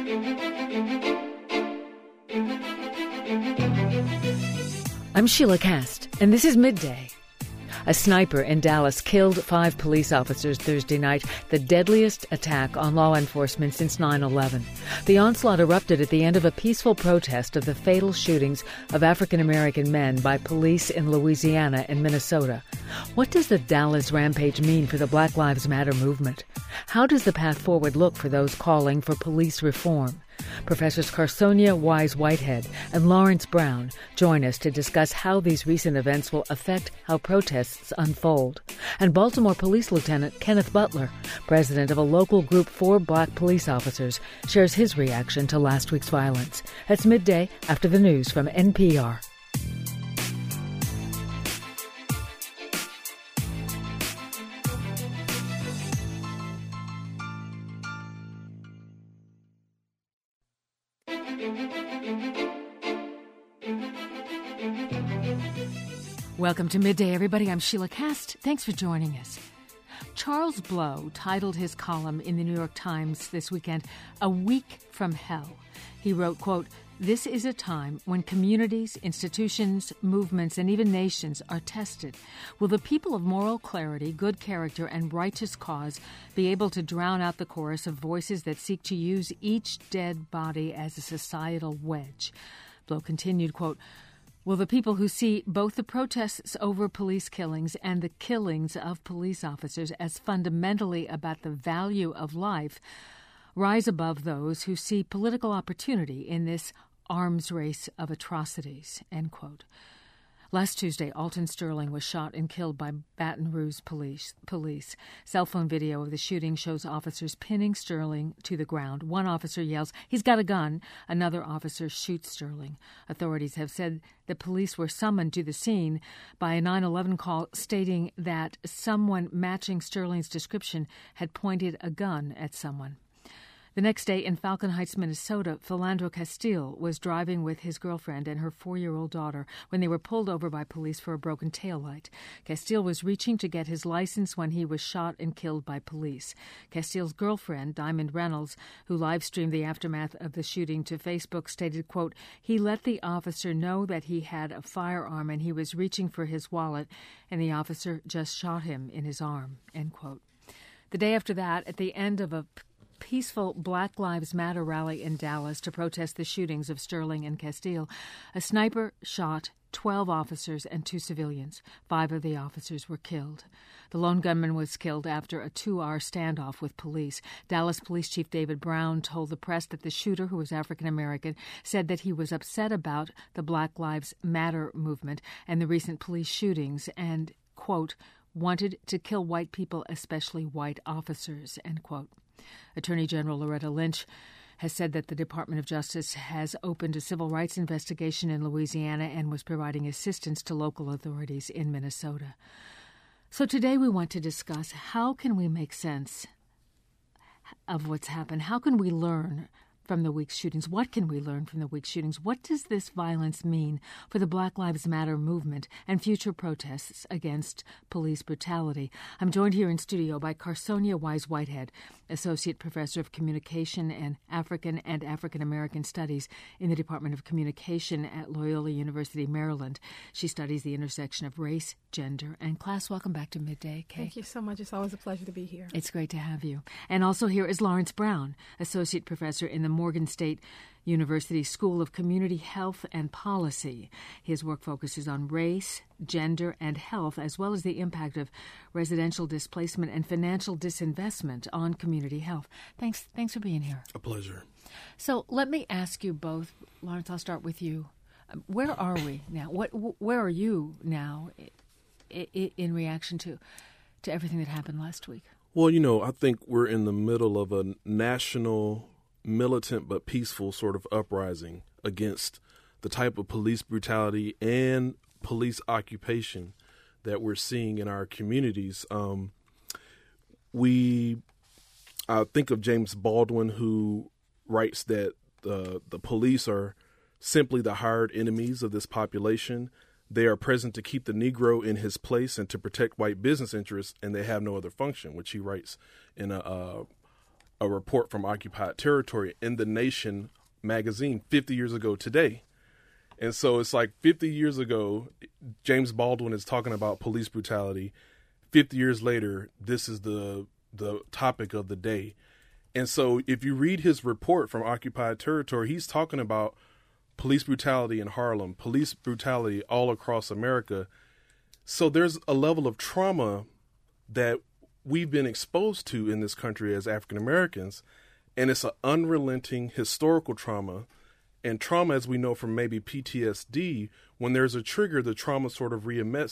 I'm Sheila Cast, and this is Midday. A sniper in Dallas killed 5 police officers Thursday night, the deadliest attack on law enforcement since 9/11. The onslaught erupted at the end of a peaceful protest of the fatal shootings of African-American men by police in Louisiana and Minnesota. What does the Dallas rampage mean for the Black Lives Matter movement? How does the path forward look for those calling for police reform? Professors Carsonia Wise-Whitehead and Lawrence Brown join us to discuss how these recent events will affect how protests unfold. And Baltimore Police Lieutenant Kenneth Butler, president of a local group for black police officers, shares his reaction to last week's violence. That's Midday after the news from NPR. Welcome to Midday, everybody. I'm Sheila Cast. Thanks for joining us. Charles Blow titled his column in the New York Times this weekend, "A Week from Hell." He wrote, quote, "This is a time when communities, institutions, movements, and even nations are tested. Will the people of moral clarity, good character, and righteous cause be able to drown out the chorus of voices that seek to use each dead body as a societal wedge?" Blow continued, quote, "Will the people who see both the protests over police killings and the killings of police officers as fundamentally about the value of life rise above those who see political opportunity in this arms race of atrocities?" End quote. Last Tuesday, Alton Sterling was shot and killed by Baton Rouge police. Cell phone video of the shooting shows officers pinning Sterling to the ground. One officer yells, "He's got a gun." Another officer shoots Sterling. Authorities have said the police were summoned to the scene by a 9/11 call stating that someone matching Sterling's description had pointed a gun at someone. The next day in Falcon Heights, Minnesota, Philandro Castile was driving with his girlfriend and her 4-year-old daughter when they were pulled over by police for a broken taillight. Castile was reaching to get his license when he was shot and killed by police. Castile's girlfriend, Diamond Reynolds, who live-streamed the aftermath of the shooting to Facebook, stated, quote, "He let the officer know that he had a firearm and he was reaching for his wallet, and the officer just shot him in his arm," end quote. The day after that, at the end of a peaceful Black Lives Matter rally in Dallas to protest the shootings of Sterling and Castile, a sniper shot 12 officers and 2 civilians. 5 of the officers were killed. The lone gunman was killed after a 2-hour standoff with police. Dallas Police Chief David Brown told the press that the shooter, who was African-American, said that he was upset about the Black Lives Matter movement and the recent police shootings and, quote, "wanted to kill white people, especially white officers," end quote. Attorney General Loretta Lynch has said that the Department of Justice has opened a civil rights investigation in Louisiana and was providing assistance to local authorities in Minnesota. So today we want to discuss how can we make sense of what's happened? How can we learn from the week's shootings? What can we learn from the week's shootings? What does this violence mean for the Black Lives Matter movement and future protests against police brutality? I'm joined here in studio by Carsonia Wise-Whitehead, Associate Professor of Communication and African American Studies in the Department of Communication at Loyola University, Maryland. She studies the intersection of race, gender, and class. Welcome back to Midday, Kay. Thank you so much. It's always a pleasure to be here. It's great to have you. And also here is Lawrence Brown, Associate Professor in the Morgan State University School of Community Health and Policy. His work focuses on race, gender, and health, as well as the impact of residential displacement and financial disinvestment on community health. Thanks for being here. A pleasure. So let me ask you both, Lawrence, I'll start with you. Where are we now? Where are you now in reaction to everything that happened last week? Well, I think we're in the middle of a national militant but peaceful sort of uprising against the type of police brutality and police occupation that we're seeing in our communities. I think of James Baldwin, who writes that the police are simply the hired enemies of this population. They are present to keep the Negro in his place and to protect white business interests, and they have no other function, which he writes in a a report from Occupied Territory in The Nation magazine 50 years ago today. And so it's like 50 years ago, James Baldwin is talking about police brutality. 50 years later, this is the topic of the day. And so if you read his report from Occupied Territory, he's talking about police brutality in Harlem, police brutality all across America. So there's a level of trauma that we've been exposed to in this country as African Americans, and it's an unrelenting historical trauma. And trauma, as we know from maybe PTSD, when there's a trigger, the trauma sort of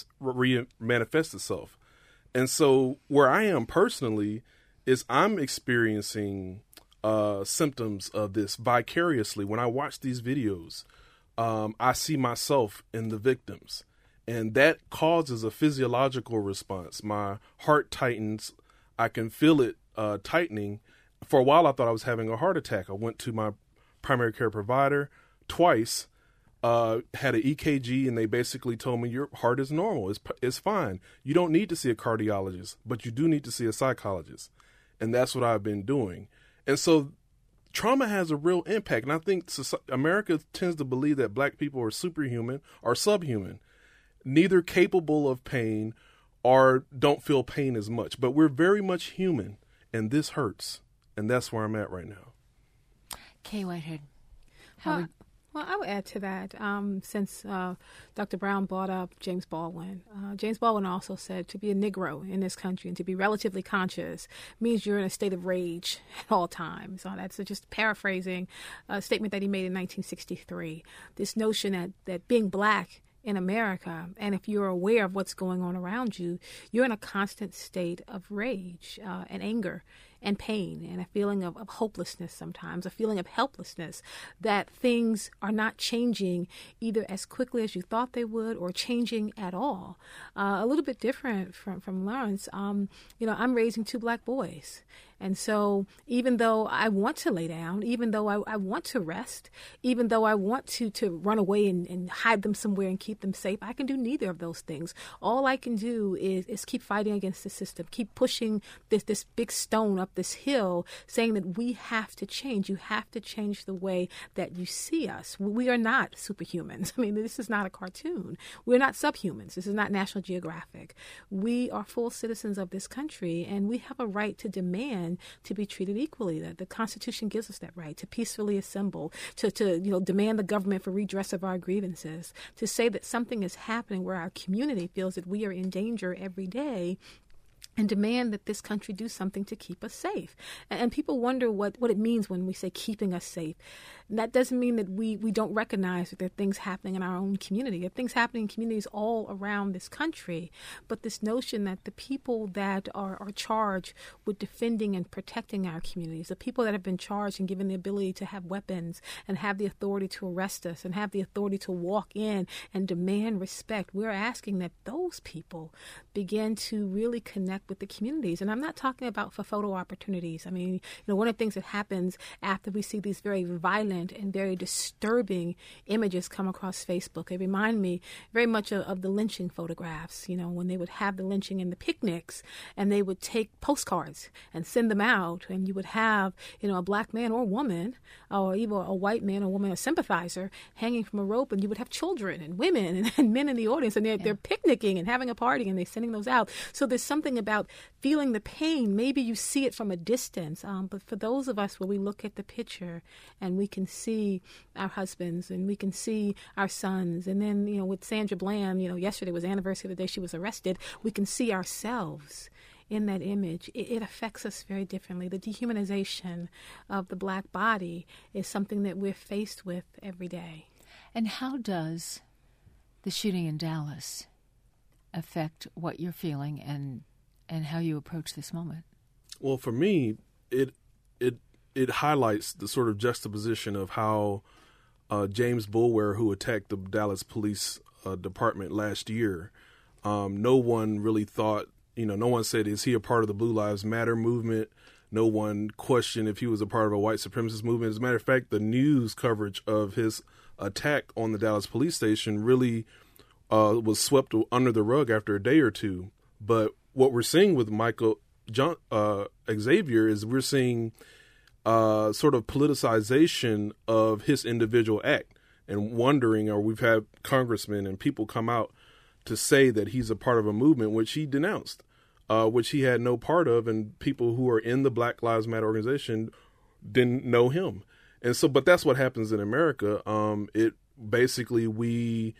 manifests itself. And so where I am personally is I'm experiencing symptoms of this vicariously. When I watch these videos, I see myself in the victims. And that causes a physiological response. My heart tightens. I can feel it tightening. For a while, I thought I was having a heart attack. I went to my primary care provider twice, had an EKG, and they basically told me your heart is normal. It's fine. You don't need to see a cardiologist, but you do need to see a psychologist. And that's what I've been doing. And so trauma has a real impact. And I think America tends to believe that black people are superhuman or subhuman, neither capable of pain or don't feel pain as much. But we're very much human, and this hurts. And that's where I'm at right now. Kay Whitehead. Well, I would add to that, since Dr. Brown brought up James Baldwin. James Baldwin also said to be a Negro in this country and to be relatively conscious means you're in a state of rage at all times. So that's just paraphrasing a statement that he made in 1963. This notion that being black in America, and if you're aware of what's going on around you, you're in a constant state of rage and anger and pain and a feeling of hopelessness sometimes, a feeling of helplessness, that things are not changing either as quickly as you thought they would or changing at all. A little bit different from Lawrence. I'm raising 2 black boys. And so even though I want to lay down, even though I want to rest, even though I want to run away and hide them somewhere and keep them safe, I can do neither of those things. All I can do is keep fighting against the system, keep pushing this big stone up this hill, saying that we have to change. You have to change the way that you see us. We are not superhumans. I mean, this is not a cartoon. We're not subhumans. This is not National Geographic. We are full citizens of this country, and we have a right to demand to be treated equally. That the Constitution gives us that right to peacefully assemble, to demand the government for redress of our grievances, to say that something is happening where our community feels that we are in danger every day, and demand that this country do something to keep us safe. And people wonder what it means when we say keeping us safe. And that doesn't mean that we don't recognize that there are things happening in our own community. There are things happening in communities all around this country. But this notion that the people that are charged with defending and protecting our communities, the people that have been charged and given the ability to have weapons and have the authority to arrest us and have the authority to walk in and demand respect, we're asking that those people begin to really connect with the communities. And I'm not talking about for photo opportunities. I mean, one of the things that happens after we see these very violent and very disturbing images come across Facebook, they remind me very much of the lynching photographs, when they would have the lynching and the picnics, and they would take postcards and send them out, and you would have, a black man or woman, or even a white man or woman, a sympathizer, hanging from a rope, and you would have children and women and men in the audience, and they're picnicking and having a party, and they're sending those out. So there's something about feeling the pain. Maybe you see it from a distance, but for those of us where we look at the picture and we can see our husbands and we can see our sons, and then with Sandra Bland, yesterday was the anniversary of the day she was arrested, we can see ourselves in that image. It affects us very differently. The dehumanization of the black body is something that we're faced with every day. And how does the shooting in Dallas affect what you're feeling and how you approach this moment? Well, for me, it highlights the sort of juxtaposition of how James Boulware, who attacked the Dallas Police Department last year, no one really thought, no one said, is he a part of the Blue Lives Matter movement? No one questioned if he was a part of a white supremacist movement. As a matter of fact, the news coverage of his attack on the Dallas police station really was swept under the rug after a day or two. But what we're seeing with Michael Xavier is we're seeing sort of politicization of his individual act and wondering, or we've had congressmen and people come out to say that he's a part of a movement which he denounced, which he had no part of, and people who are in the Black Lives Matter organization didn't know him. And so, but that's what happens in America. It basically, we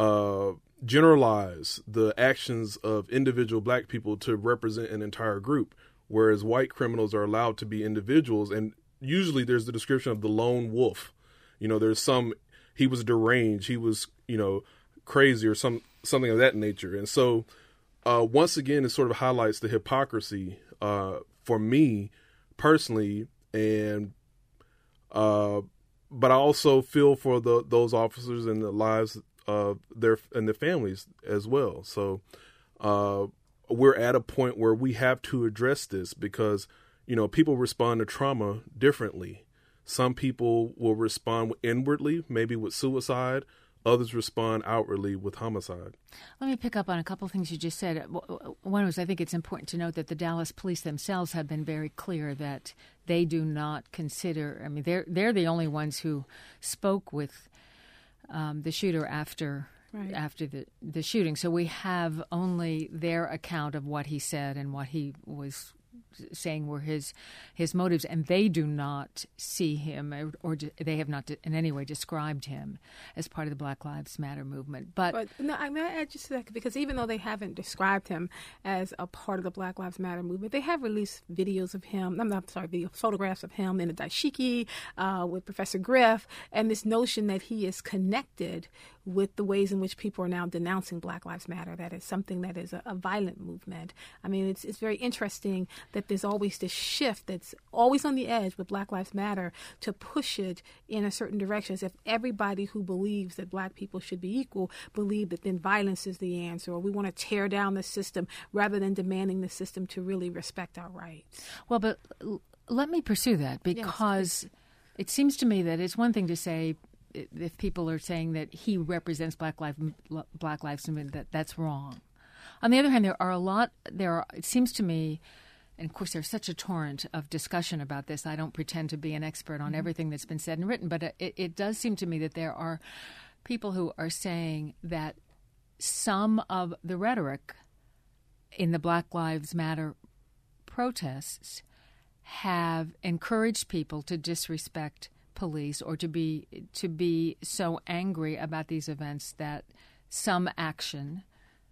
generalize the actions of individual black people to represent an entire group, whereas white criminals are allowed to be individuals. And usually there's the description of the lone wolf. There's he was deranged, he was, crazy or something of that nature. And so once again, it sort of highlights the hypocrisy for me personally, and but I also feel for those officers and the lives of their families as well. So we're at a point where we have to address this because people respond to trauma differently. Some people will respond inwardly, maybe with suicide. Others respond outwardly with homicide. Let me pick up on a couple of things you just said. One was, I think it's important to note that the Dallas police themselves have been very clear that they do not consider, they're the only ones who spoke with the shooter after the shooting. So we have only their account of what he said and what he was saying were his motives, and they do not see him, or they have not in any way described him as part of the Black Lives Matter movement. But no, I'm going to add just a second, because even though they haven't described him as a part of the Black Lives Matter movement, they have released videos of him. Photographs of him in a dashiki with Professor Griff, and this notion that he is connected with the ways in which people are now denouncing Black Lives Matter. That is something that is a violent movement. It's very interesting that there's always this shift that's always on the edge with Black Lives Matter to push it in a certain direction, as if everybody who believes that black people should be equal believe that then violence is the answer, or we want to tear down the system rather than demanding the system to really respect our rights. Well, but let me pursue that, because it seems to me that it's one thing to say, if people are saying that he represents Black Lives Movement, that's wrong. On the other hand, it seems to me, and of course there's such a torrent of discussion about this, I don't pretend to be an expert on everything that's been said and written, but it does seem to me that there are people who are saying that some of the rhetoric in the Black Lives Matter protests have encouraged people to disrespect police, or to be so angry about these events that some action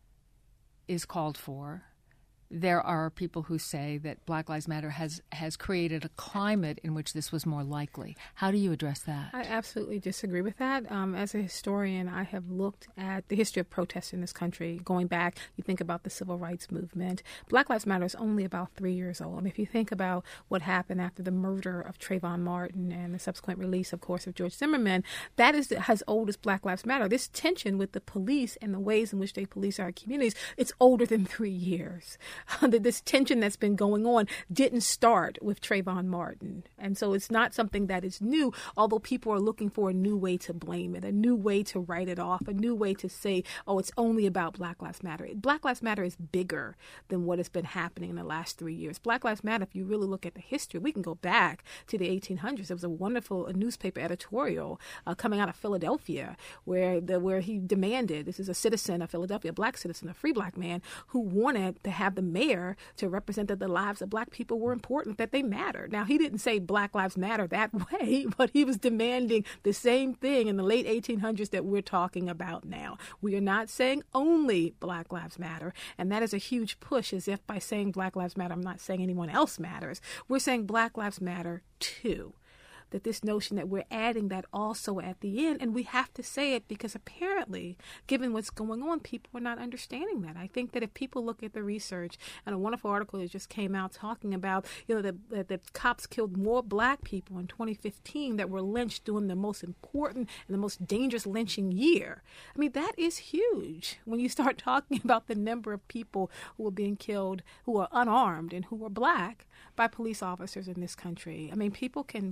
is called for. There are people who say that Black Lives Matter has created a climate in which this was more likely. How do you address that? I absolutely disagree with that. As a historian, I have looked at the history of protests in this country. Going back, you think about the Civil Rights Movement. Black Lives Matter is only about 3 years old. If you think about what happened after the murder of Trayvon Martin and the subsequent release, of course, of George Zimmerman, that is as old as Black Lives Matter. This tension with the police and the ways in which they police our communities, it's older than 3 years. This tension that's been going on didn't start with Trayvon Martin. And so it's not something that is new, although people are looking for a new way to blame it, a new way to write it off, a new way to say, oh, it's only about Black Lives Matter. Black Lives Matter is bigger than what has been happening in the last 3 years. Black Lives Matter, if you really look at the history, we can go back to the 1800s. There was a wonderful newspaper editorial coming out of Philadelphia where he demanded, this is a citizen of Philadelphia, a black citizen, a free black man, who wanted to have the mayor to represent that the lives of black people were important, that they mattered. Now, he didn't say Black Lives Matter that way, but he was demanding the same thing in the late 1800s that we're talking about now. We are not saying only Black Lives Matter, and that is a huge push, as if by saying Black Lives Matter, I'm not saying anyone else matters. We're saying Black Lives Matter too. That this notion that we're adding that also at the end, and we have to say it because apparently, given what's going on, people are not understanding that. I think that if people look at the research, and a wonderful article that just came out talking about, that the cops killed more black people in 2015 that were lynched during the most important and the most dangerous lynching year. That is huge when you start talking about the number of people who are being killed, who are unarmed and who are black, by police officers in this country. People can call it Black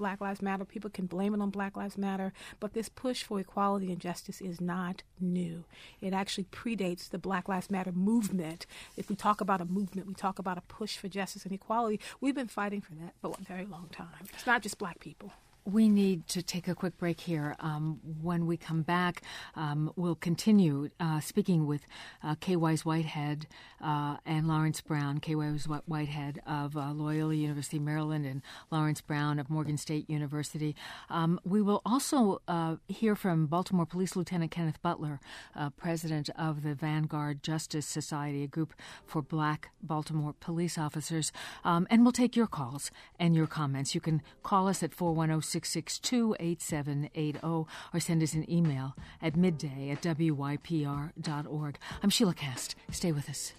Black Lives Matter. People can blame it on Black Lives Matter, but this push for equality and justice is not new. It actually predates the Black Lives Matter movement. If we talk about a movement, we talk about a push for justice and equality. We've been fighting for that for a very long time. It's not just black people. We need to take a quick break here. When we come back, we'll continue speaking with Kay Wise Whitehead and Lawrence Brown. Kay Wise Whitehead of Loyola University, Maryland, and Lawrence Brown of Morgan State University. We will also hear from Baltimore Police Lieutenant Kenneth Butler, president of the Vanguard Justice Society, a group for black Baltimore police officers. And we'll take your calls and your comments. You can call us at 410-662-8780 or send us an email at midday@wypr.org. I'm Sheila Kast. Stay with us.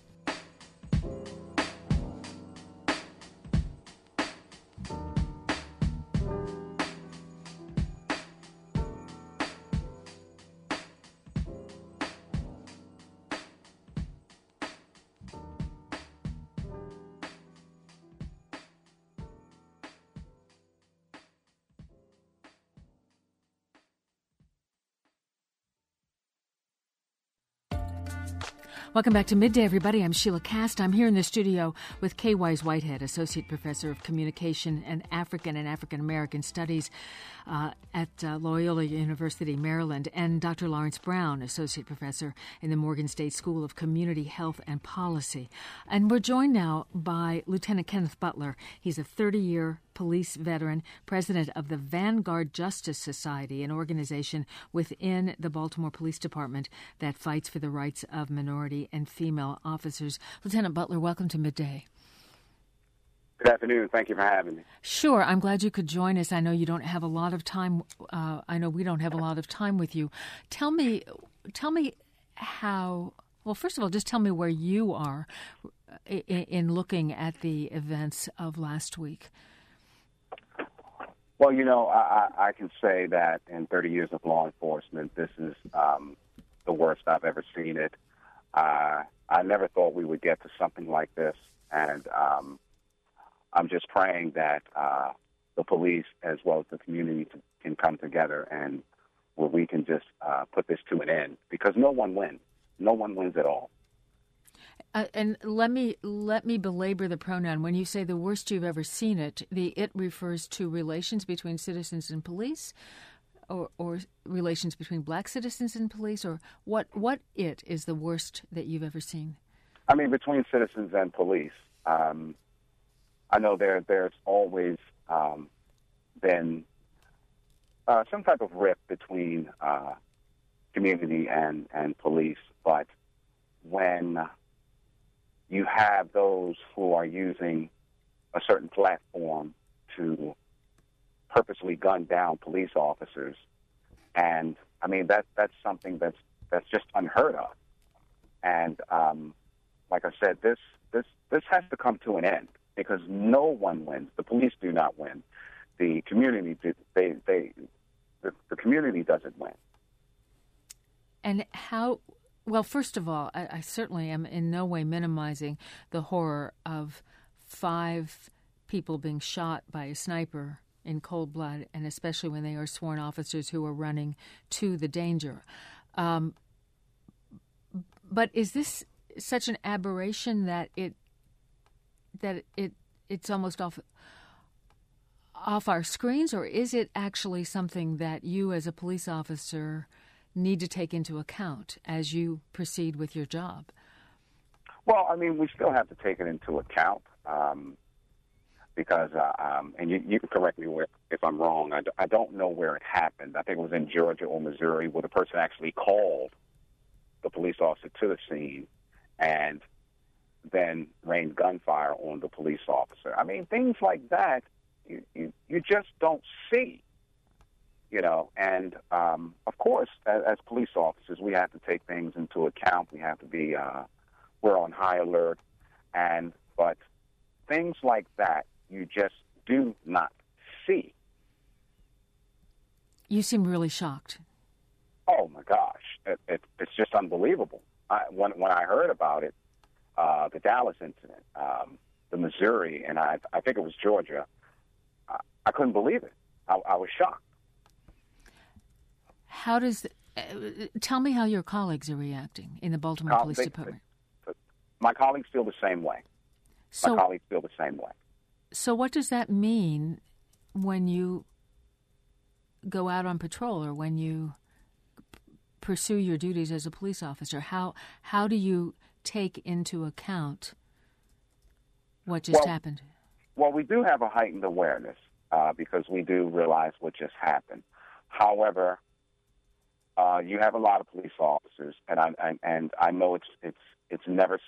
Welcome back to Midday, everybody. I'm Sheila Kast. I'm here in the studio with Kay Wise Whitehead, Associate Professor of Communication and African American Studies at Loyola University, Maryland, and Dr. Lawrence Brown, Associate Professor in the Morgan State School of Community Health and Policy. And we're joined now by Lieutenant Kenneth Butler. He's a 30-year police veteran, president of the Vanguard Justice Society, an organization within the Baltimore Police Department that fights for the rights of minority and female officers. Lieutenant Butler, welcome to Midday. Good afternoon. Thank you for having me. Sure. I'm glad you could join us. I know you don't have a lot of time. I know we don't have a lot of time with you. Tell me how, well, first of all, just tell me where you are in looking at the events of last week. Well, you know, I can say that in 30 years of law enforcement, this is the worst I've ever seen it. I never thought we would get to something like this, and I'm just praying that the police as well as the community can come together and where we can just put this to an end, because no one wins. No one wins at all. And let me belabor the pronoun. When you say the worst you've ever seen it, it refers to relations between citizens and police, or relations between black citizens and police, or what it is the worst that you've ever seen? I mean, between citizens and police. I know there's always been some type of rift between community and police, but when you have those who are using a certain platform to purposely gun down police officers, and I mean that's something that's just unheard of. And like I said, this has to come to an end, because no one wins. The police do not win. The community the community doesn't win. And how? Well, first of all, I certainly am in no way minimizing the horror of 5 people being shot by a sniper in cold blood, and especially when they are sworn officers who are running to the danger. But is this such an aberration that it's almost off our screens, or is it actually something that you as a police officer need to take into account as you proceed with your job? Well, I mean, we still have to take it into account because, and you can correct me if I'm wrong, I don't know where it happened. I think it was in Georgia or Missouri, where the person actually called the police officer to the scene and then rained gunfire on the police officer. I mean, things like that you just don't see. You know, and of course, as police officers, we have to take things into account. We have to be, we're on high alert, but things like that you just do not see. You seem really shocked. Oh my gosh, it's just unbelievable. When I heard about it, the Dallas incident, the Missouri, and I think it was Georgia, I couldn't believe it. I was shocked. How does tell me how your colleagues are reacting in the Baltimore Police Department? My colleagues feel the same way. So what does that mean when you go out on patrol or when you pursue your duties as a police officer? How do you take into account what just happened? Well, we do have a heightened awareness because we do realize what just happened. However, you have a lot of police officers, and I know it's never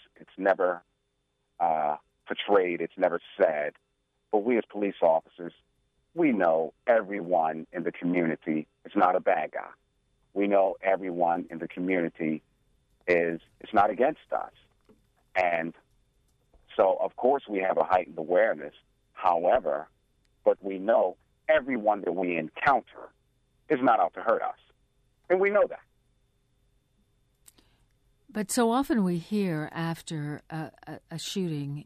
portrayed, it's never said, but we as police officers, we know everyone in the community is not a bad guy. We know everyone in the community is not against us. And so, of course, we have a heightened awareness. However, but we know everyone that we encounter is not out to hurt us. And we know that. But so often we hear after a shooting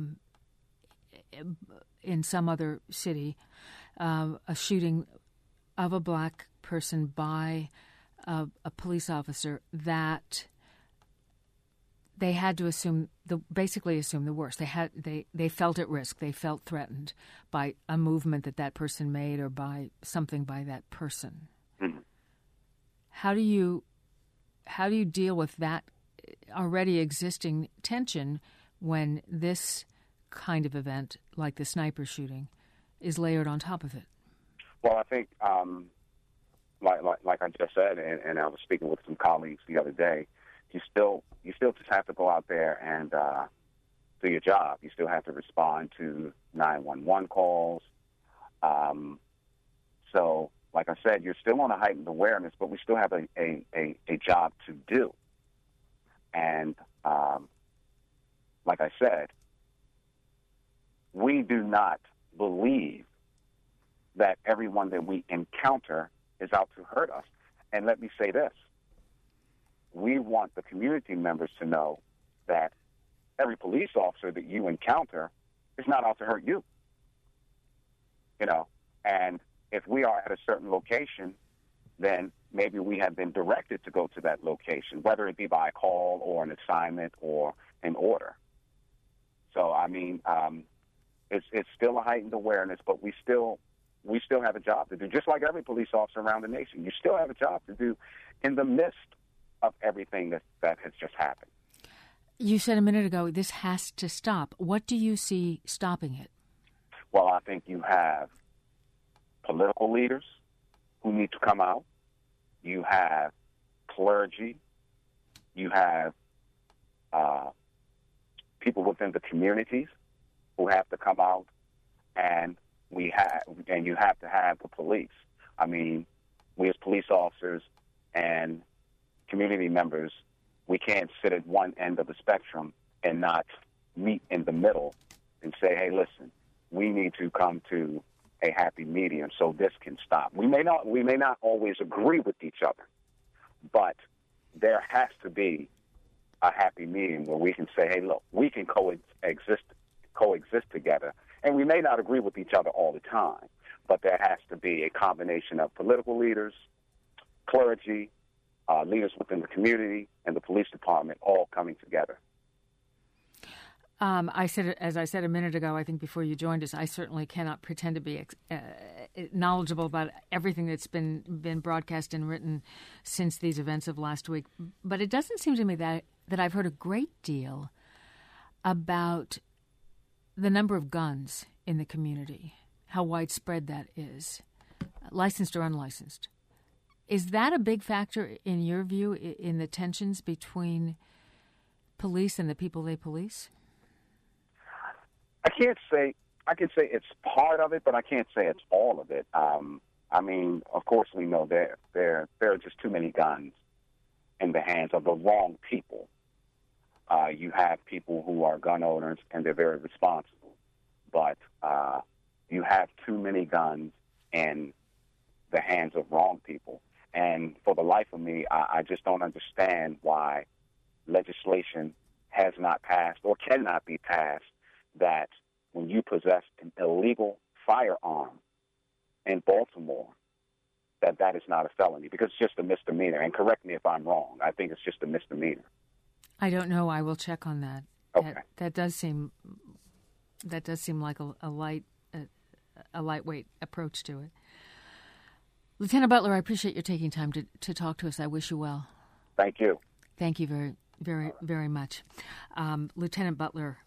in some other city, a shooting of a black person by a police officer, that they had to basically assume the worst. They felt at risk. They felt threatened by a movement that person made or by something by that person. Mm-hmm. How do you deal with that already existing tension when this kind of event, like the sniper shooting, is layered on top of it? Well, I think, like I just said, and I was speaking with some colleagues the other day, you still just have to go out there and do your job. You still have to respond to 911 calls. So, like I said, you're still on a heightened awareness, but we still have a job to do. And like I said, we do not believe that everyone that we encounter is out to hurt us. And let me say this. We want the community members to know that every police officer that you encounter is not out to hurt you. And if we are at a certain location, then maybe we have been directed to go to that location, whether it be by a call or an assignment or an order. So, I mean, it's still a heightened awareness, but we still have a job to do, just like every police officer around the nation. You still have a job to do in the midst of everything that has just happened. You said a minute ago, this has to stop. What do you see stopping it? Well, I think you have political leaders who need to come out. You have clergy. You have people within the communities who have to come out, and you have to have the police. I mean, we as police officers and community members, we can't sit at one end of the spectrum and not meet in the middle and say, hey, listen, we need to come to a happy medium so this can stop. We may not always agree with each other, but there has to be a happy medium where we can say, hey, look, we can coexist together. And we may not agree with each other all the time, but there has to be a combination of political leaders, clergy, leaders within the community, and the police department all coming together. As I said a minute ago, I think before you joined us, I certainly cannot pretend to be knowledgeable about everything that's been broadcast and written since these events of last week. But it doesn't seem to me that I've heard a great deal about the number of guns in the community, how widespread that is, licensed or unlicensed. Is that a big factor in your view in the tensions between police and the people they police? I can say it's part of it, but I can't say it's all of it. I mean, of course, we know there are just too many guns in the hands of the wrong people. You have people who are gun owners, and they're very responsible. But you have too many guns in the hands of wrong people. And for the life of me, I just don't understand why legislation has not passed or cannot be passed that when you possess an illegal firearm in Baltimore, that is not a felony because it's just a misdemeanor. And correct me if I'm wrong. I think it's just a misdemeanor. I don't know. I will check on that. Okay. That does seem like a lightweight approach to it. Lieutenant Butler, I appreciate your taking time to talk to us. I wish you well. Thank you. Thank you very, very, very much. Lieutenant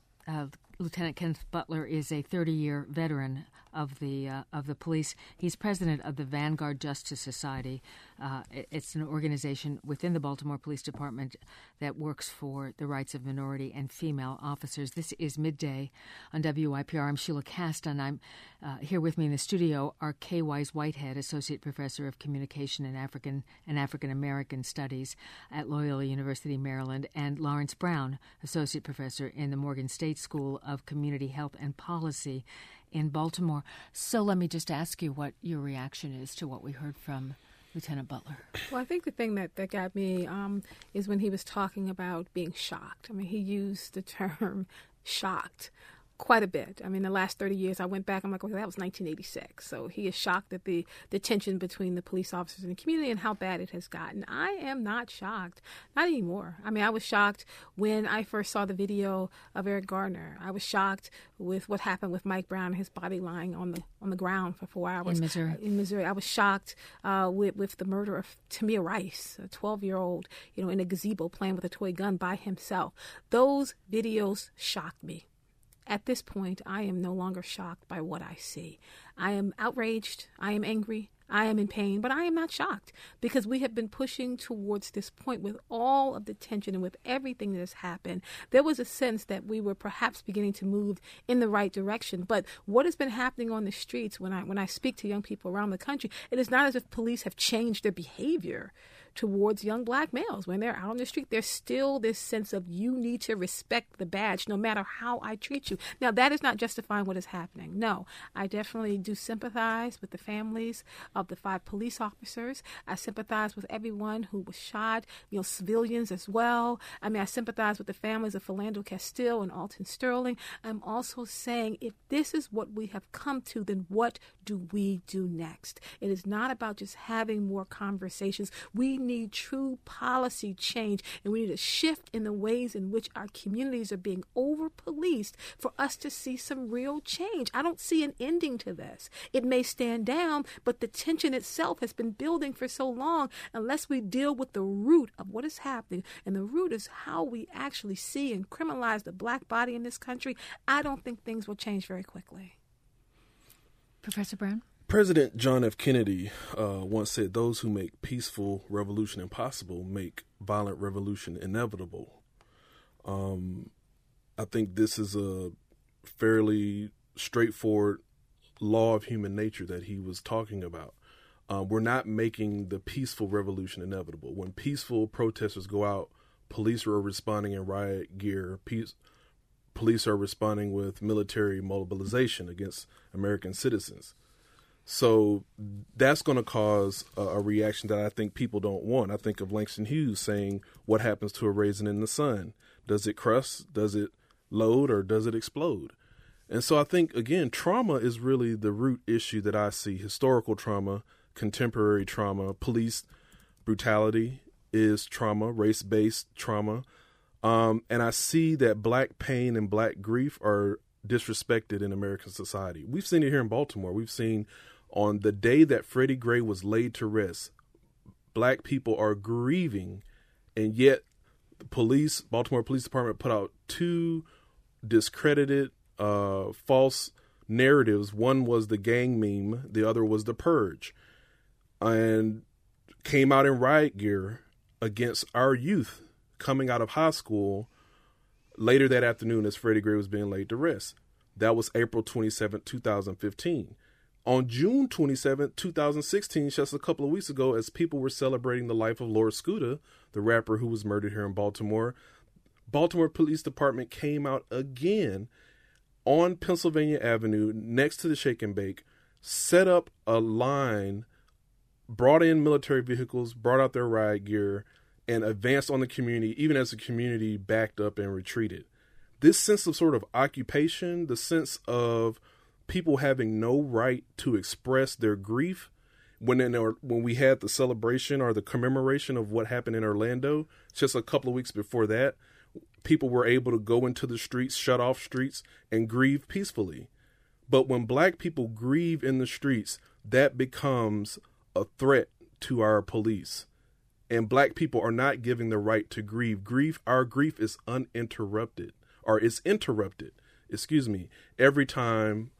Kenneth Butler is a 30-year veteran of the police. He's president of the Vanguard Justice Society. It's an organization within the Baltimore Police Department that works for the rights of minority and female officers. This is Midday on WYPR. I'm Sheila Cast, and I'm here with me in the studio are Kay Wise Whitehead, Associate Professor of Communication and African American Studies at Loyola University, Maryland, and Lawrence Brown, Associate Professor in the Morgan State School of Community Health and Policy in Baltimore. So let me just ask you what your reaction is to what we heard from Lieutenant Butler. Well, I think the thing that got me is when he was talking about being shocked. I mean, he used the term shocked quite a bit. I mean, the last 30 years, I went back, I'm like, okay, that was 1986. So he is shocked at the tension between the police officers and the community and how bad it has gotten. I am not shocked. Not anymore. I mean, I was shocked when I first saw the video of Eric Gardner. I was shocked with what happened with Mike Brown and his body lying on the ground for 4 hours. In Missouri. I was shocked with the murder of Tamir Rice, a 12-year-old, in a gazebo playing with a toy gun by himself. Those videos shocked me. At this point, I am no longer shocked by what I see. I am outraged. I am angry. I am in pain, but I am not shocked because we have been pushing towards this point with all of the tension and with everything that has happened. There was a sense that we were perhaps beginning to move in the right direction. But what has been happening on the streets when I speak to young people around the country, it is not as if police have changed their behavior towards young black males. When they're out on the street, there's still this sense of you need to respect the badge no matter how I treat you. Now, that is not justifying what is happening. No, I definitely do sympathize with the families of the 5 police officers. I sympathize with everyone who was shot, civilians as well. I mean, I sympathize with the families of Philando Castile and Alton Sterling. I'm also saying if this is what we have come to, then what do we do next? It is not about just having more conversations. We need true policy change, and we need a shift in the ways in which our communities are being over-policed for us to see some real change. I don't see an ending to this. It may stand down, but the tension itself has been building for so long unless we deal with the root of what is happening, and the root is how we actually see and criminalize the black body in this country. I don't think things will change very quickly. Professor Brown? President John F. Kennedy once said, "Those who make peaceful revolution impossible make violent revolution inevitable." I think this is a fairly straightforward law of human nature that he was talking about. We're not making the peaceful revolution inevitable. When peaceful protesters go out, police are responding in riot gear. Police are responding with military mobilization against American citizens. So that's going to cause a reaction that I think people don't want. I think of Langston Hughes saying, what happens to a raisin in the sun? Does it crust? Does it load? Or does it explode? And so I think, again, trauma is really the root issue that I see. Historical trauma, contemporary trauma, police brutality is trauma, race-based trauma. And I see that black pain and black grief are disrespected in American society. We've seen it here in Baltimore. We've seen on the day that Freddie Gray was laid to rest, black people are grieving, and yet the Baltimore Police Department put out 2 discredited false narratives. One was the gang meme, the other was the purge, and came out in riot gear against our youth coming out of high school later that afternoon as Freddie Gray was being laid to rest. That was April 27, 2015. On June 27, 2016, just a couple of weeks ago, as people were celebrating the life of Lord Scooter, the rapper who was murdered here in Baltimore Police Department came out again on Pennsylvania Avenue next to the Shake and Bake, set up a line, brought in military vehicles, brought out their riot gear, and advanced on the community, even as the community backed up and retreated. This sense of sort of occupation, the sense of people having no right to express their grief. When we had the celebration or the commemoration of what happened in Orlando, just a couple of weeks before that, people were able to go into the streets, shut off streets, and grieve peacefully. But when black people grieve in the streets, that becomes a threat to our police. And black people are not given the right to grieve. Our grief is uninterrupted, or it's interrupted, every time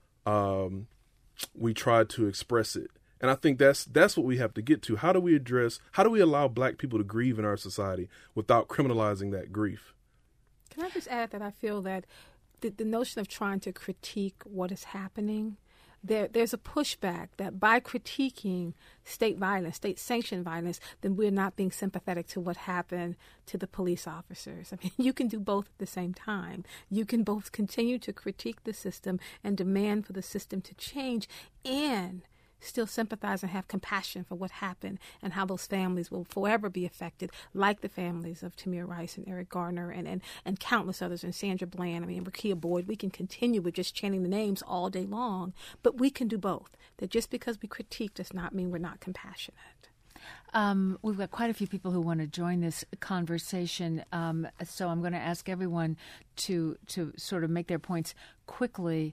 we try to express it. And I think that's what we have to get to. How do we allow black people to grieve in our society without criminalizing that grief? Can I just add that I feel that the notion of trying to critique what is happening, there's a pushback that by critiquing state violence, state-sanctioned violence, then we're not being sympathetic to what happened to the police officers. I mean, you can do both at the same time. You can both continue to critique the system and demand for the system to change and still sympathize and have compassion for what happened and how those families will forever be affected, like the families of Tamir Rice and Eric Garner and countless others, and Sandra Bland, Rekia Boyd. We can continue with just chanting the names all day long, but we can do both. That just because we critique does not mean we're not compassionate. We've got quite a few people who want to join this conversation, so I'm going to ask everyone to sort of make their points quickly.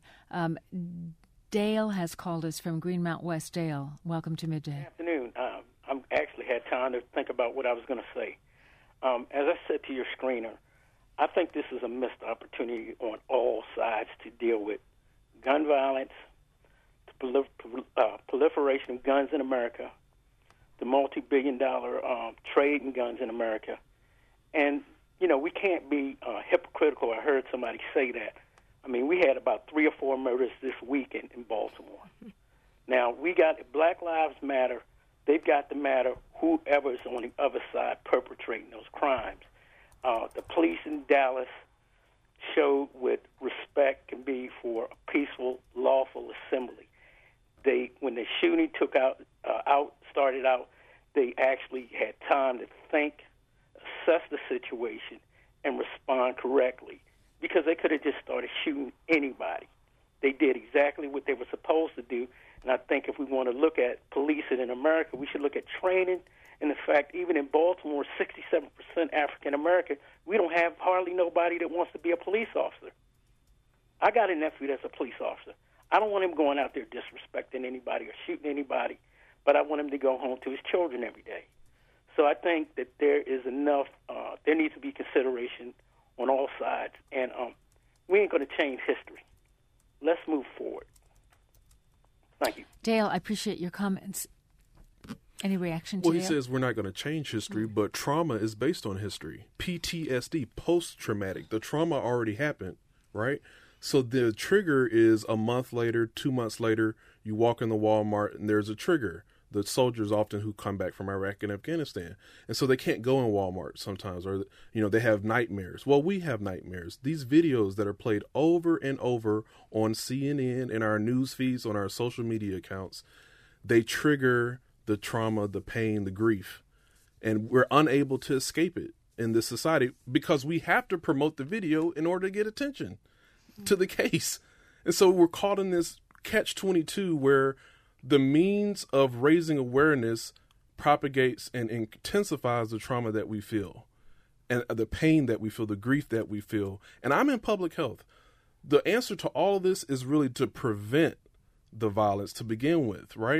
Dale has called us from Greenmount West. Dale, welcome to Midday. Good afternoon. I actually had time to think about what I was going to say. As I said to your screener, I think this is a missed opportunity on all sides to deal with gun violence, the proliferation of guns in America, the multi-billion-dollar trade in guns in America. And, we can't be hypocritical. I heard somebody say that. We had about 3 or 4 murders this week in Baltimore. Now, we got Black Lives Matter. They've got to matter whoever's on the other side perpetrating those crimes. The police in Dallas showed what respect can be for a peaceful, lawful assembly. When the shooting started out, they actually had time to think, assess the situation, and respond correctly, because they could have just started shooting anybody. They did exactly what they were supposed to do, and I think if we want to look at policing in America, we should look at training. And in fact, even in Baltimore, 67% African American, we don't have hardly nobody that wants to be a police officer. I got a nephew that's a police officer. I don't want him going out there disrespecting anybody or shooting anybody, but I want him to go home to his children every day. So I think that there is enough, there needs to be consideration on all sides, and we ain't going to change history. Let's move forward. Thank you. Dale, I appreciate your comments. Any reaction to Well, he Dale? says we're not going to change history, but trauma is based on history. PTSD, post-traumatic. The trauma already happened, right? So the trigger is a month later, 2 months later, you walk in the Walmart and there's a trigger. The soldiers often who come back from Iraq and Afghanistan. And so they can't go in Walmart sometimes, or, they have nightmares. Well, we have nightmares. These videos that are played over and over on CNN, in our news feeds, on our social media accounts, they trigger the trauma, the pain, the grief. And we're unable to escape it in this society because we have to promote the video in order to get attention to the case. And so we're caught in this catch-22 where the means of raising awareness propagates and intensifies the trauma that we feel and the pain that we feel, the grief that we feel. And I'm in public health. The answer to all of this is really to prevent the violence to begin with, right?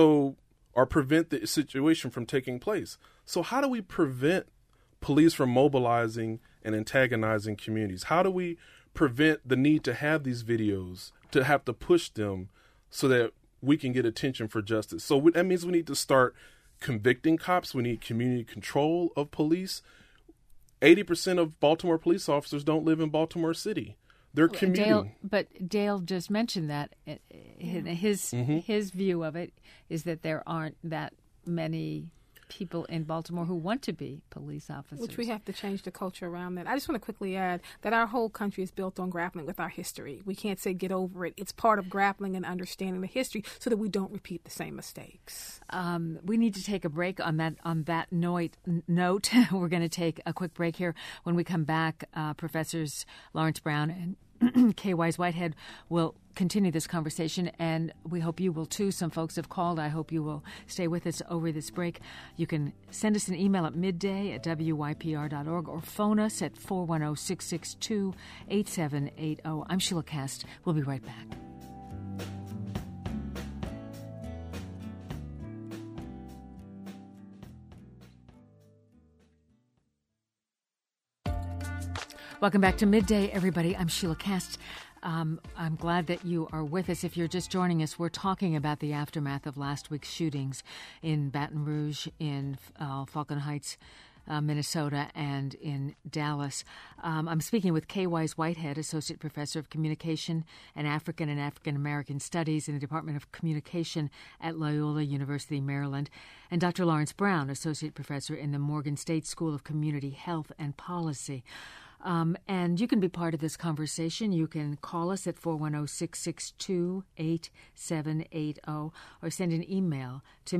Or prevent the situation from taking place. So how do we prevent police from mobilizing and antagonizing communities? How do we prevent the need to have these videos, to have to push them so that we can get attention for justice? So that means we need to start convicting cops. We need community control of police. 80% of Baltimore police officers don't live in Baltimore City. They're commuting. Dale just mentioned that. His view of it is that there aren't that many people in Baltimore who want to be police officers. Which we have to change the culture around that. I just want to quickly add that our whole country is built on grappling with our history. We can't say get over it. It's part of grappling and understanding the history so that we don't repeat the same mistakes. We need to take a break on that note. We're going to take a quick break here. When we come back, Professors Lawrence Brown and Kay Wise Whitehead will continue this conversation, and we hope you will too. Some folks have called. I hope you will stay with us over this break. You can send us an email at midday@wypr.org or phone us at 410-662-8780. I'm Sheila Kast. We'll be right back. Welcome back to Midday, everybody. I'm Sheila Kast. I'm glad that you are with us. If you're just joining us, we're talking about the aftermath of last week's shootings in Baton Rouge, in Falcon Heights, Minnesota, and in Dallas. I'm speaking with Kay Wise Whitehead, Associate Professor of Communication and African American Studies in the Department of Communication at Loyola University, Maryland, and Dr. Lawrence Brown, Associate Professor in the Morgan State School of Community Health and Policy. And you can be part of this conversation. You can call us at 410-662-8780 or send an email to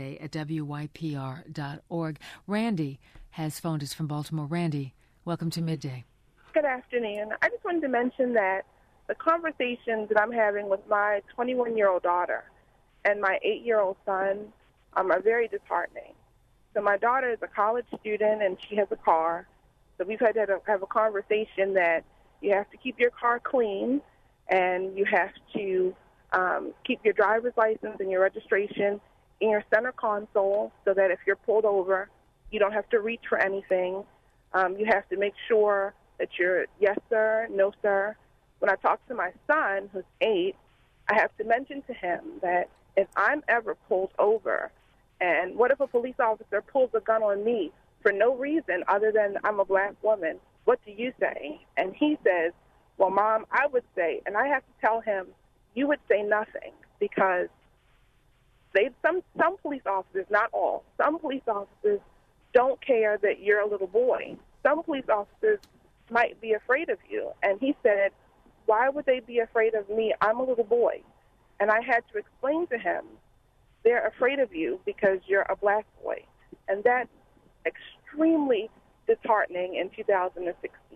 midday@wypr.org. Randy has phoned us from Baltimore. Randy, welcome to Midday. Good afternoon. I just wanted to mention that the conversations that I'm having with my 21-year-old daughter and my 8-year-old son are very disheartening. So my daughter is a college student and she has a car. So we've had to have a conversation that you have to keep your car clean and you have to keep your driver's license and your registration in your center console so that if you're pulled over, you don't have to reach for anything. You have to make sure that you're yes, sir, no, sir. When I talk to my son, who's 8, I have to mention to him that if I'm ever pulled over, and what if a police officer pulls a gun on me for no reason other than I'm a black woman, what do you say? And he says, well, Mom, I would say, and I have to tell him, you would say nothing, because some police officers, not all, some police officers don't care that you're a little boy. Some police officers might be afraid of you. And he said, why would they be afraid of me? I'm a little boy. And I had to explain to him, they're afraid of you because you're a black boy. And that's extremely disheartening in 2016.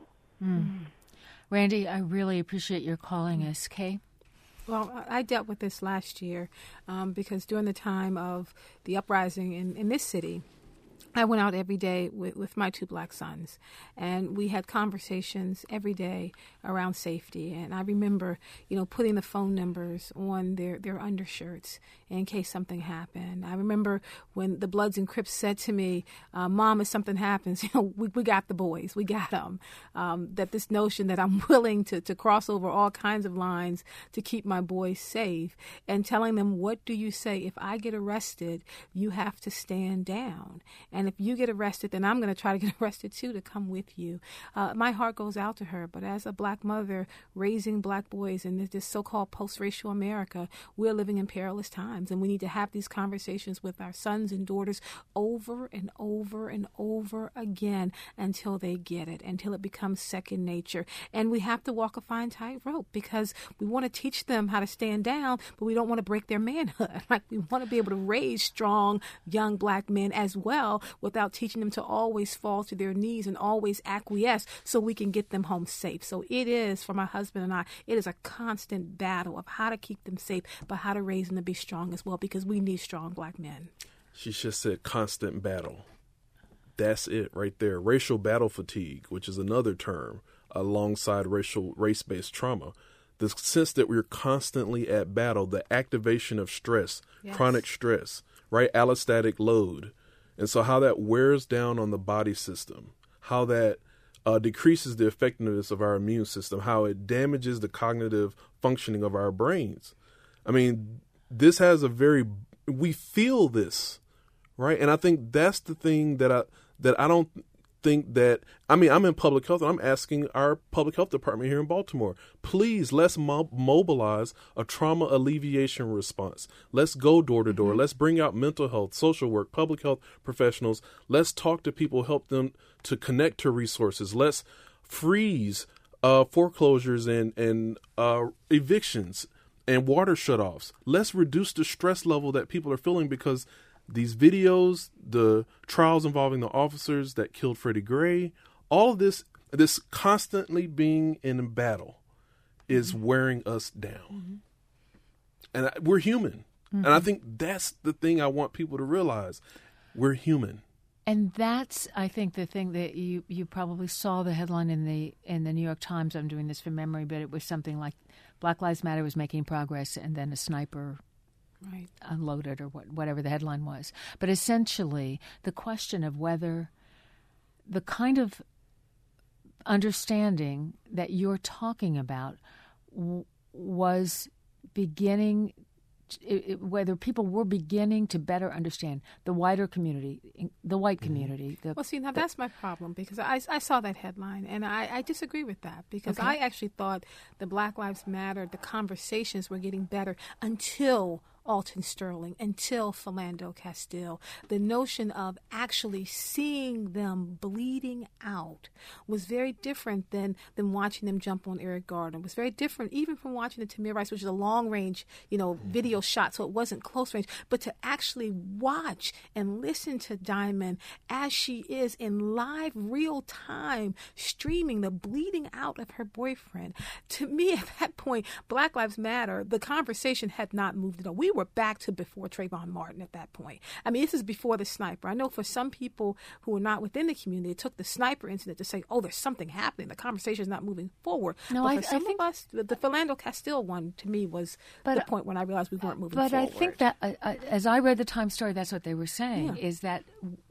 Randy, I really appreciate your calling us. Kay? Well, I dealt with this last year because during the time of the uprising in this city, I went out every day with my 2 black sons, and we had conversations every day around safety. And I remember, putting the phone numbers on their undershirts in case something happened. I remember when the Bloods and Crips said to me, Mom, if something happens, we got the boys, we got them. That this notion that I'm willing to cross over all kinds of lines to keep my boys safe, and telling them, what do you say? If I get arrested, you have to stand down. And if you get arrested, then I'm going to try to get arrested too, to come with you. My heart goes out to her. But as a black mother raising black boys in this so-called post-racial America, we're living in perilous times. And we need to have these conversations with our sons and daughters over and over and over again until they get it, until it becomes second nature. And we have to walk a fine tightrope, because we want to teach them how to stand down, but we don't want to break their manhood. Like, we want to be able to raise strong young black men as well, without teaching them to always fall to their knees and always acquiesce, so we can get them home safe. So it is, for my husband and I, it is a constant battle of how to keep them safe, but how to raise them to be strong as well, because we need strong black men. She just said constant battle. That's it right there. Racial battle fatigue, which is another term alongside race-based trauma. The sense that we're constantly at battle, the activation of stress, yes. Chronic stress, right? Allostatic load. And so how that wears down on the body system, how that decreases the effectiveness of our immune system, how it damages the cognitive functioning of our brains. I mean, this has we feel this, right? And I think that's the thing that I don't think that, I'm in public health, and I'm asking our public health department here in Baltimore, please, let's mobilize a trauma alleviation response. Let's go door to door. Let's bring out mental health, social work, public health professionals. Let's talk to people, help them to connect to resources. Let's freeze foreclosures and evictions and water shutoffs. Let's reduce the stress level that people are feeling, because these videos, the trials involving the officers that killed Freddie Gray, all of this constantly being in battle, is wearing us down. And we're human. And I think that's the thing I want people to realize. We're human. And that's, I think, the thing that you probably saw the headline in the New York Times. I'm doing this from memory, but it was something like Black Lives Matter was making progress, and then a sniper unloaded, or whatever the headline was. But essentially, the question of whether the kind of understanding that you're talking about was beginning, whether people were beginning to better understand the wider community, the white community. Now that's my problem, because I saw that headline, and I disagree with that, because I actually thought the Black Lives Matter, the conversations were getting better until Alton Sterling, until Philando Castile. The notion of actually seeing them bleeding out was very different than watching them jump on Eric Garner. It was very different even from watching the Tamir Rice, which is a long-range, video shot, so it wasn't close range. But to actually watch and listen to Diamond as she is in live, real time, streaming the bleeding out of her boyfriend, to me at that point, Black Lives Matter, the conversation had not moved at all. We were back to before Trayvon Martin at that point. I mean, this is before the sniper. I know for some people who are not within the community, it took the sniper incident to say, oh, there's something happening. The conversation is not moving forward. No, but for some of us, the Philando Castile one, to me, was the point when I realized we weren't moving forward. But I think that, as I read the Times story, that's what they were saying, is that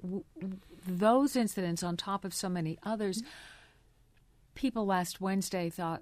those incidents, on top of so many others, people last Wednesday thought,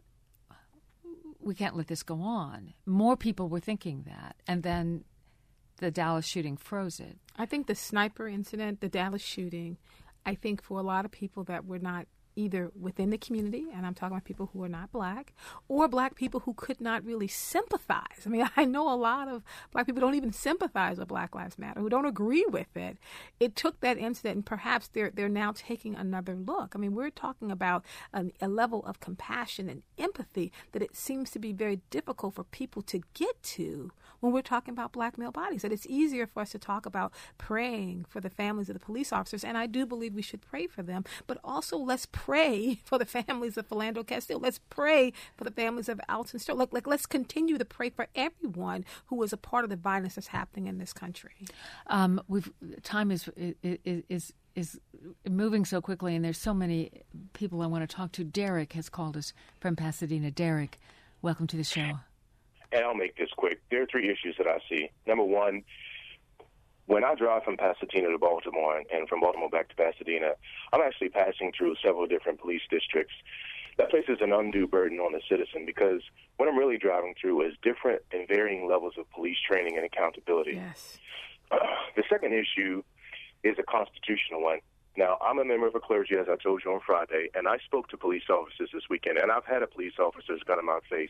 we can't let this go on. More people were thinking that. And then the Dallas shooting froze it. I think the sniper incident, the Dallas shooting, I think for a lot of people that were not either within the community, and I'm talking about people who are not black, or black people who could not really sympathize. I mean, I know a lot of black people don't even sympathize with Black Lives Matter, who don't agree with it. It took that incident, and perhaps they're now taking another look. I mean, we're talking about a level of compassion and empathy that it seems to be very difficult for people to get to when we're talking about black male bodies. That it's easier for us to talk about praying for the families of the police officers, and I do believe we should pray for them, but also let's pray for the families of Philando Castile. Let's pray for the families of Alton Sterling. Let's continue to pray for everyone who is a part of the violence that's happening in this country. Time is moving so quickly, and there's so many people I want to talk to. Derek has called us from Pasadena. Derek, welcome to the show. And I'll make this quick. There are three issues that I see. Number one, when I drive from Pasadena to Baltimore and from Baltimore back to Pasadena, I'm actually passing through several different police districts. That places an undue burden on the citizen, because what I'm really driving through is different and varying levels of police training and accountability. Yes. The second issue is a constitutional one. Now, I'm a member of a clergy, as I told you on Friday, and I spoke to police officers this weekend, and I've had a police officer's gun in my face.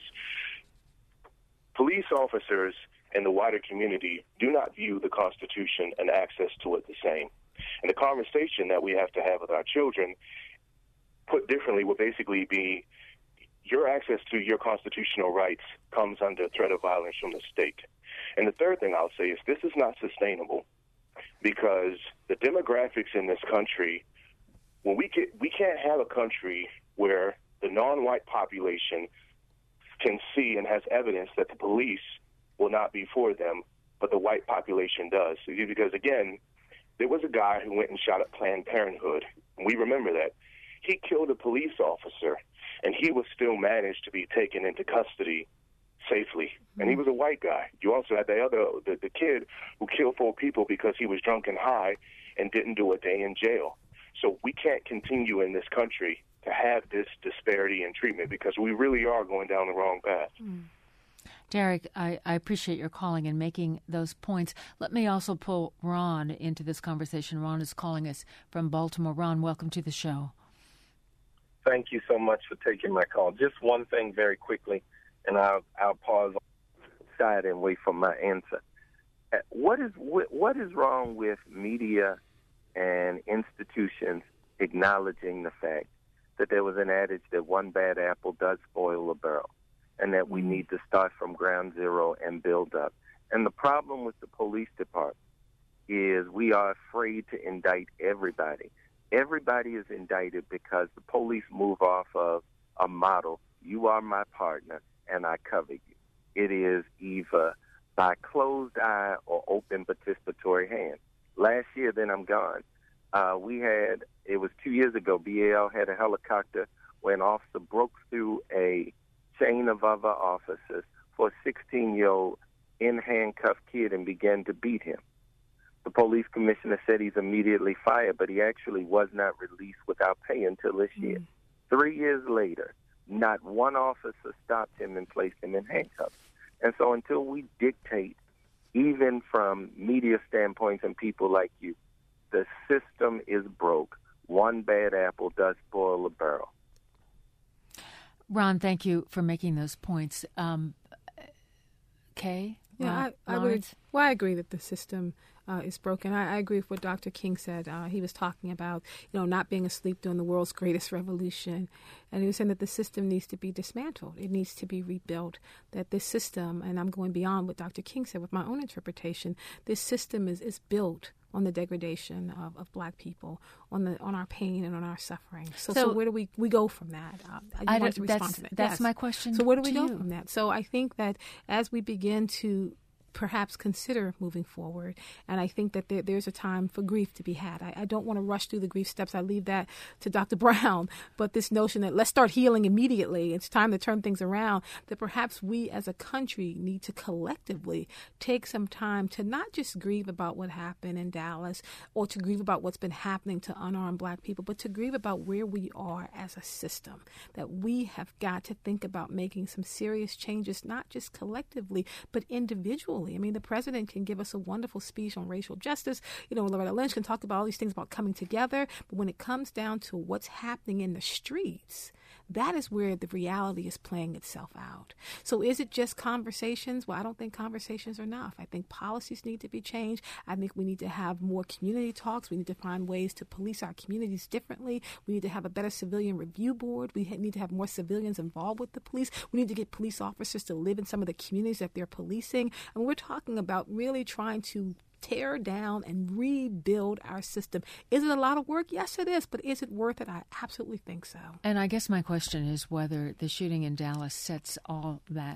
Police officers and the wider community do not view the Constitution and access to it the same. And the conversation that we have to have with our children, put differently, will basically be your access to your constitutional rights comes under threat of violence from the state. And the third thing I'll say is this is not sustainable, because the demographics in this country, when we can't have a country where the non-white population can see and has evidence that the police will not be for them, but the white population does. Because, again, there was a guy who went and shot at Planned Parenthood. And we remember that. He killed a police officer, and he was still managed to be taken into custody safely. And he was a white guy. You also had the kid who killed 4 people because he was drunk and high and didn't do a day in jail. So we can't continue in this country to have this disparity in treatment, because we really are going down the wrong path. Derek, I appreciate your calling and making those points. Let me also pull Ron into this conversation. Ron is calling us from Baltimore. Ron, welcome to the show. Thank you so much for taking my call. Just one thing very quickly, and I'll pause on the side and wait for my answer. What is wrong with media and institutions acknowledging the fact that there was an adage that one bad apple does spoil a barrel, and that we need to start from ground zero and build up? And the problem with the police department is we are afraid to indict everybody. Everybody is indicted because the police move off of a model. You are my partner, and I cover you. It is either by closed eye or open participatory hand. Last year, then I'm gone. It was 2 years ago, BAL had a helicopter where an officer broke through a chain of other officers for a 16-year-old in-handcuffed kid and began to beat him. The police commissioner said he's immediately fired, but he actually was not released without pay until this year. 3 years later, not one officer stopped him and placed him in handcuffs. And so until we dictate, even from media standpoints and people like you, the system is broke. One bad apple does spoil a barrel. Ron, thank you for making those points. Kay? Yeah, I agree that the system is broken. I agree with what Dr. King said. He was talking about, not being asleep during the world's greatest revolution. And he was saying that the system needs to be dismantled. It needs to be rebuilt. That this system, and I'm going beyond what Dr. King said with my own interpretation, this system is built on the degradation of Black people, on our pain and on our suffering. So where do we go from that? I want to respond to that. That's my question. So where do we go from that? So I think that as we begin to perhaps consider moving forward, and I think that there's a time for grief to be had. I don't want to rush through the grief steps. I leave that to Dr. Brown. But this notion that let's start healing immediately, it's time to turn things around, that perhaps we as a country need to collectively take some time to not just grieve about what happened in Dallas or to grieve about what's been happening to unarmed Black people, but to grieve about where we are as a system, that we have got to think about making some serious changes, not just collectively, but individually. I mean, the president can give us a wonderful speech on racial justice. Loretta Lynch can talk about all these things about coming together. But when it comes down to what's happening in the streets, that is where the reality is playing itself out. So is it just conversations? Well, I don't think conversations are enough. I think policies need to be changed. I think we need to have more community talks. We need to find ways to police our communities differently. We need to have a better civilian review board. We need to have more civilians involved with the police. We need to get police officers to live in some of the communities that they're policing. And we're talking about really trying to tear down and rebuild our system. Is it a lot of work? Yes, it is. But is it worth it? I absolutely think so. And I guess my question is whether the shooting in Dallas sets all that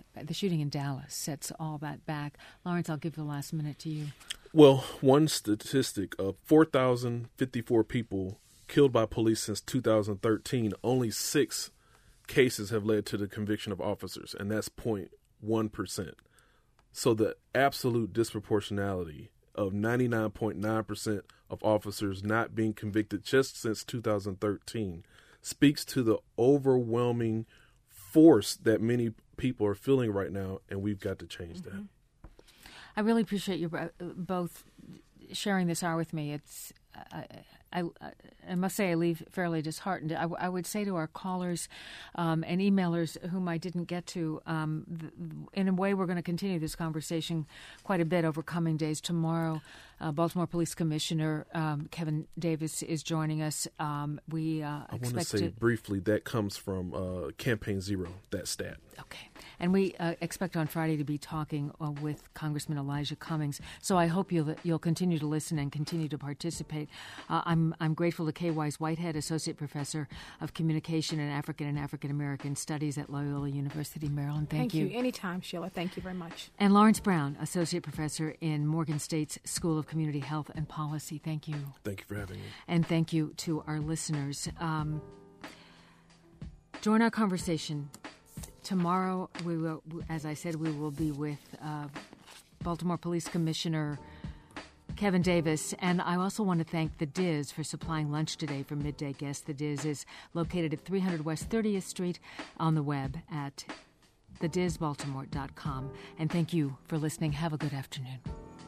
back. Lawrence, I'll give the last minute to you. Well, one statistic of 4,054 people killed by police since 2013, only 6 cases have led to the conviction of officers, and that's 0.1%. So the absolute disproportionality of 99.9% of officers not being convicted just since 2013 speaks to the overwhelming force that many people are feeling right now, and we've got to change that. I really appreciate you both sharing this hour with me. It's I must say I leave fairly disheartened. I would say to our callers and emailers whom I didn't get to, in a way we're going to continue this conversation quite a bit over coming days. Tomorrow, Baltimore Police Commissioner Kevin Davis is joining us. I want to say briefly that comes from Campaign Zero, that stat. Okay. And we expect on Friday to be talking with Congressman Elijah Cummings. So I hope you'll continue to listen and continue to participate. I'm grateful to Kay Wise Whitehead, Associate Professor of Communication and African American Studies at Loyola University, Maryland. Thank you. Anytime, Sheila. Thank you very much. And Lawrence Brown, Associate Professor in Morgan State's School of Community Health and Policy. Thank you. Thank you for having me. And thank you to our listeners. Join our conversation. Tomorrow, we will, as I said, we will be with Baltimore Police Commissioner Kevin Davis. And I also want to thank the Diz for supplying lunch today for midday guests. The Diz is located at 300 West 30th Street, on the web at thedizbaltimore.com. And thank you for listening. Have a good afternoon.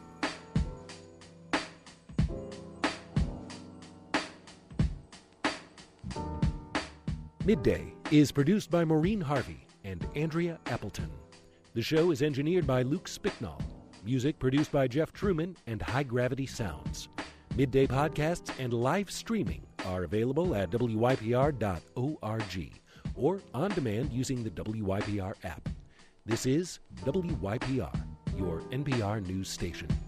Midday is produced by Maureen Harvey and Andrea Appleton. The show is engineered by Luke Spicknall. Music produced by Jeff Truman and High Gravity Sounds. Midday podcasts and live streaming are available at WYPR.org or on demand using the WYPR app. This is WYPR, your NPR news station.